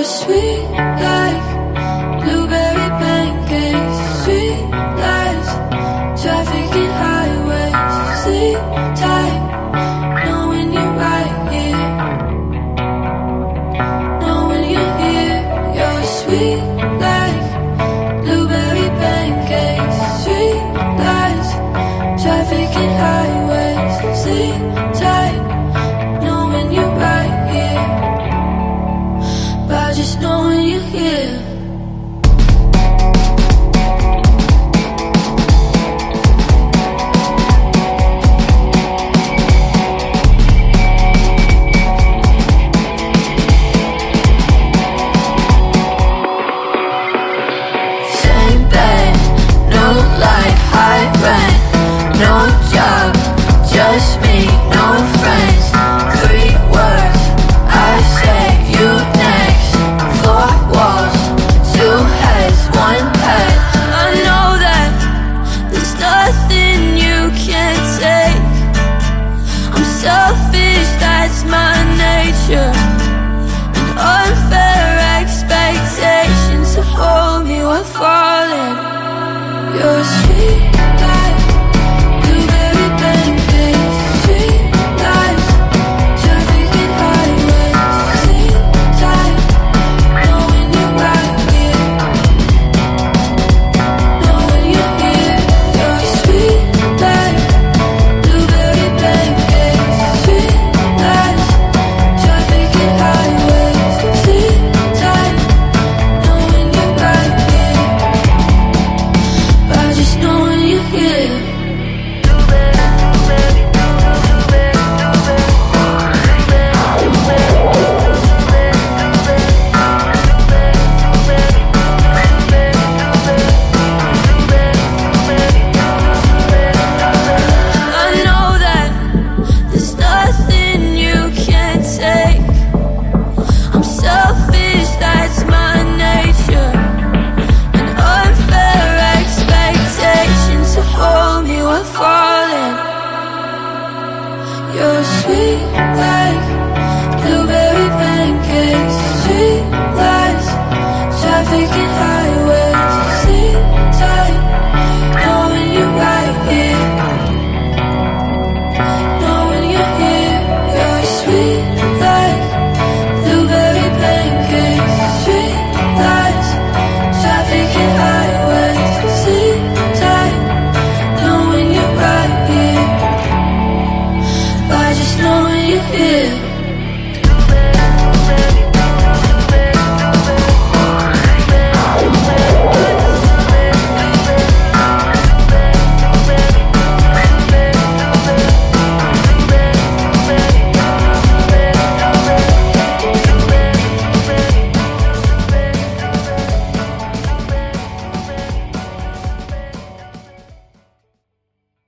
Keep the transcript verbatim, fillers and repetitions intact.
You're sweet like blueberry pancakes, sweet lies, traffic and highways. Sleep tight, knowing you're right here, knowing you're here. You're sweet like blueberry pancakes, sweet lies, traffic and highways. Sleep tight, knowing you're right here, by just knowing you're here. Same bed, no light, high rent, no job, just me, no friends. Three words, I say you next. Four walls, two heads, one pet. I know that there's nothing you can't take. I'm selfish, that's my nature. And unfair expectations to hold me while falling. You're